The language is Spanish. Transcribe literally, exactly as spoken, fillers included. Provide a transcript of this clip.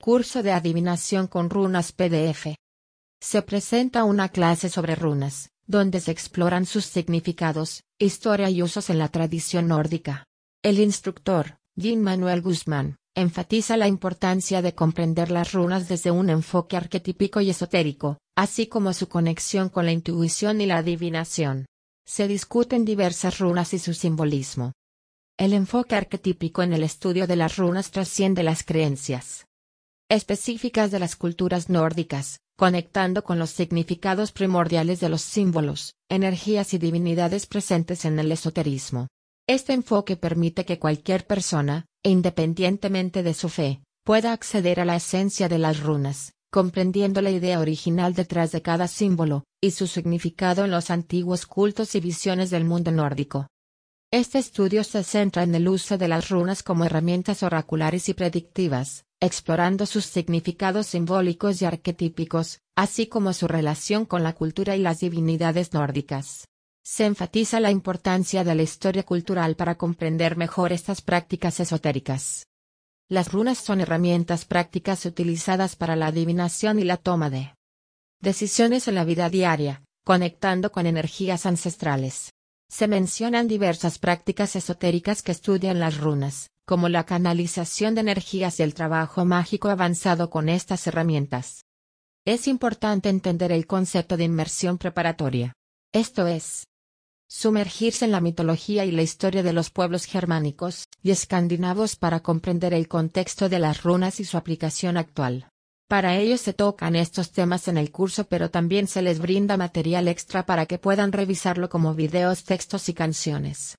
Curso de adivinación con runas P D F. Se presenta una clase sobre runas, donde se exploran sus significados, historia y usos en la tradición nórdica. El instructor, Jean Manuel Guzmán, enfatiza la importancia de comprender las runas desde un enfoque arquetípico y esotérico, así como su conexión con la intuición y la adivinación. Se discuten diversas runas y su simbolismo. El enfoque arquetípico en el estudio de las runas trasciende las creencias específicas de las culturas nórdicas, conectando con los significados primordiales de los símbolos, energías y divinidades presentes en el esoterismo. Este enfoque permite que cualquier persona, independientemente de su fe, pueda acceder a la esencia de las runas, comprendiendo la idea original detrás de cada símbolo, y su significado en los antiguos cultos y visiones del mundo nórdico. Este estudio se centra en el uso de las runas como herramientas oraculares y predictivas, explorando sus significados simbólicos y arquetípicos, así como su relación con la cultura y las divinidades nórdicas. Se enfatiza la importancia de la historia cultural para comprender mejor estas prácticas esotéricas. Las runas son herramientas prácticas utilizadas para la adivinación y la toma de decisiones en la vida diaria, conectando con energías ancestrales. Se mencionan diversas prácticas esotéricas que estudian las runas, como la canalización de energías y el trabajo mágico avanzado con estas herramientas. Es importante entender el concepto de inmersión preparatoria. Esto es, sumergirse en la mitología y la historia de los pueblos germánicos y escandinavos para comprender el contexto de las runas y su aplicación actual. Para ello se tocan estos temas en el curso, pero también se les brinda material extra para que puedan revisarlo como videos, textos y canciones.